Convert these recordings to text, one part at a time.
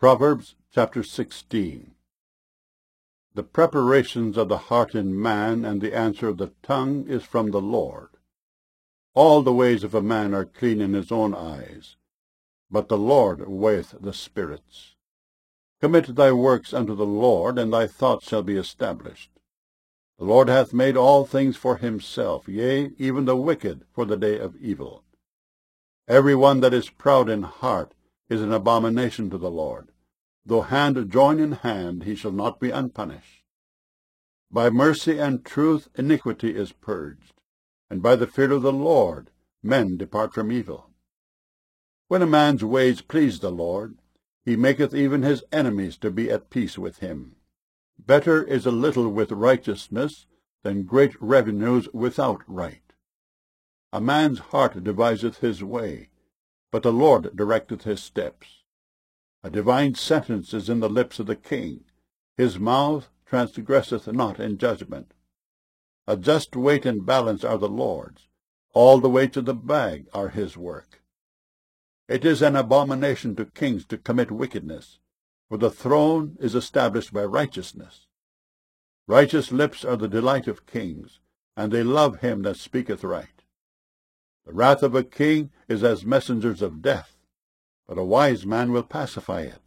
Proverbs chapter 16. The preparations of the heart in man, and the answer of the tongue, is from the Lord. All the ways of a man are clean in his own eyes, but the Lord weigheth the spirits. Commit thy works unto the Lord, and thy thoughts shall be established. The Lord hath made all things for himself, yea, even the wicked for the day of evil. Every one that is proud in heart is an abomination to the Lord. Though hand join in hand, he shall not be unpunished. By mercy and truth iniquity is purged, and by the fear of the Lord men depart from evil. When a man's ways please the Lord, he maketh even his enemies to be at peace with him. Better is a little with righteousness than great revenues without right. A man's heart deviseth his way, but the Lord directeth his steps. A divine sentence is in the lips of the king. His mouth transgresseth not in judgment. A just weight and balance are the Lord's. All the weights of the bag are his work. It is an abomination to kings to commit wickedness, for the throne is established by righteousness. Righteous lips are the delight of kings, and they love him that speaketh right. The wrath of a king is as messengers of death, but a wise man will pacify it.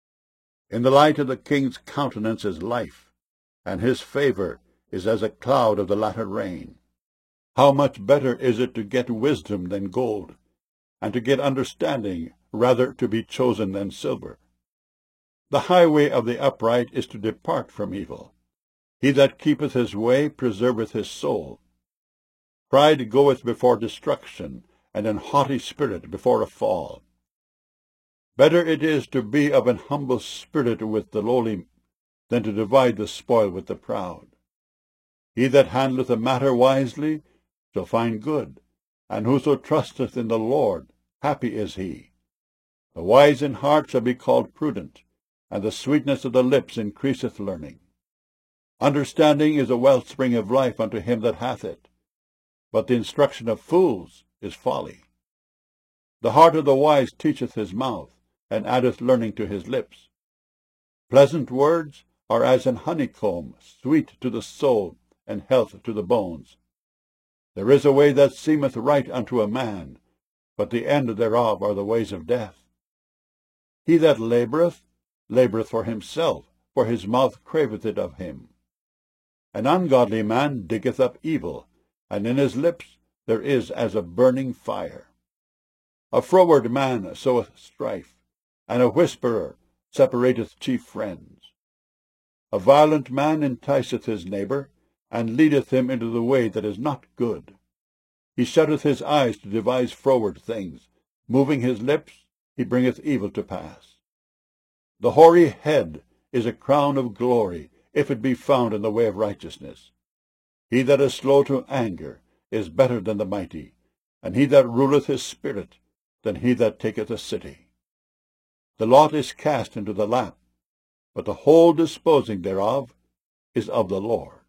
In the light of the king's countenance is life, and his favor is as a cloud of the latter rain. How much better is it to get wisdom than gold, and to get understanding rather to be chosen than silver. The highway of the upright is to depart from evil. He that keepeth his way preserveth his soul. Pride goeth before destruction, and an haughty spirit before a fall. Better it is to be of an humble spirit with the lowly than to divide the spoil with the proud. He that handleth a matter wisely shall find good, and whoso trusteth in the Lord, happy is he. The wise in heart shall be called prudent, and the sweetness of the lips increaseth learning. Understanding is a wellspring of life unto him that hath it, but the instruction of fools is folly. The heart of the wise teacheth his mouth, and addeth learning to his lips. Pleasant words are as an honeycomb, sweet to the soul, and health to the bones. There is a way that seemeth right unto a man, but the end thereof are the ways of death. He that laboureth, laboureth for himself, for his mouth craveth it of him. An ungodly man diggeth up evil, and in his lips there is as a burning fire. A froward man soweth strife, and a whisperer separateth chief friends. A violent man enticeth his neighbour, and leadeth him into the way that is not good. He shutteth his eyes to devise froward things. Moving his lips, he bringeth evil to pass. The hoary head is a crown of glory, if it be found in the way of righteousness. He that is slow to anger is better than the mighty, and he that ruleth his spirit than he that taketh a city. The lot is cast into the lap, but the whole disposing thereof is of the Lord.